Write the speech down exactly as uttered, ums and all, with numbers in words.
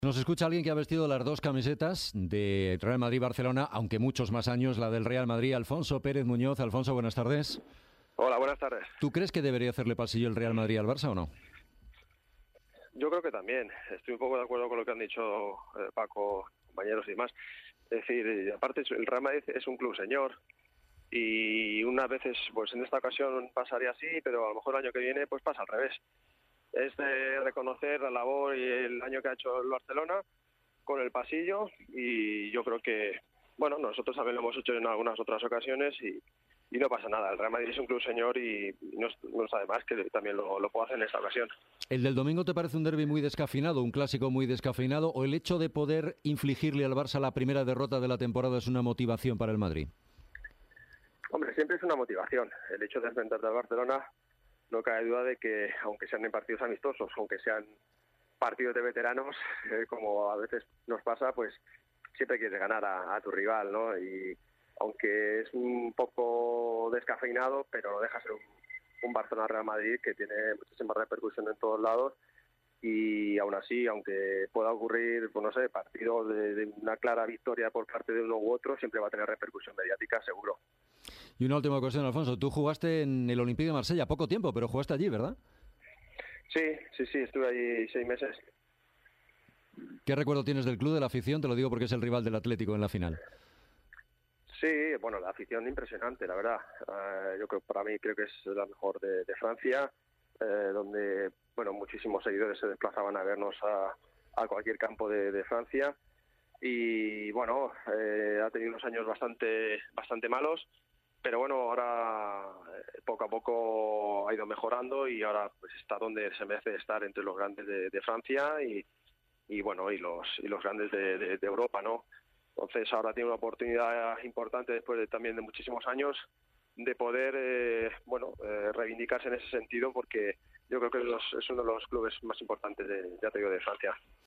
Nos escucha alguien que ha vestido las dos camisetas de Real Madrid-Barcelona, aunque muchos más años, la del Real Madrid. Alfonso Pérez Muñoz. Alfonso, buenas tardes. Hola, buenas tardes. ¿Tú crees que debería hacerle pasillo el Real Madrid al Barça o no? Yo creo que también. Estoy un poco de acuerdo con lo que han dicho eh, Paco, compañeros y más. Es decir, aparte el Real Madrid es un club señor y unas veces, pues en esta ocasión pasaría así, pero a lo mejor el año que viene pues pasa al revés. Es de reconocer la labor y el año que ha hecho el Barcelona con el pasillo, y yo creo que, bueno, nosotros también lo hemos hecho en algunas otras ocasiones y, y no pasa nada. El Real Madrid es un club señor y no, no está de más que también lo, lo pueda hacer en esta ocasión. ¿El del domingo te parece un derbi muy descafeinado, un clásico muy descafeinado, o el hecho de poder infligirle al Barça la primera derrota de la temporada es una motivación para el Madrid? Hombre, siempre es una motivación. El hecho de enfrentarte al Barcelona, no cabe duda de que, aunque sean en partidos amistosos, aunque sean partidos de veteranos, eh, como a veces nos pasa, pues siempre quieres ganar a, a tu rival, ¿no? Y aunque es un poco descafeinado, pero no deja ser un, un Barcelona-Real Madrid que tiene muchísima repercusión en todos lados, y aún así, aunque pueda ocurrir, pues no sé, partido de, de una clara victoria por parte de uno u otro, siempre va a tener repercusión mediática, seguro. Y una última cuestión, Alfonso. Tú jugaste en el Olympique de Marsella poco tiempo, pero jugaste allí, ¿verdad? Sí, sí, sí, estuve allí seis meses. ¿Qué recuerdo tienes del club, de la afición? Te lo digo porque es el rival del Atlético en la final. Sí, bueno, la afición impresionante, la verdad. Uh, yo creo, para mí, creo que es la mejor de, de Francia, eh, donde, bueno, muchísimos seguidores se desplazaban a vernos a, a cualquier campo de, de Francia. Y, bueno, eh, ha tenido unos años bastante, bastante malos, pero bueno, ahora eh, poco a poco ha ido mejorando y ahora pues está donde se merece estar, entre los grandes de, de Francia y, y bueno y los y los grandes de, de, de Europa, ¿no? Entonces ahora tiene una oportunidad importante, después de, también de muchísimos años, de poder eh, bueno eh, reivindicarse en ese sentido, porque yo creo que es, los, es uno de los clubes más importantes de, ya te digo, de Francia.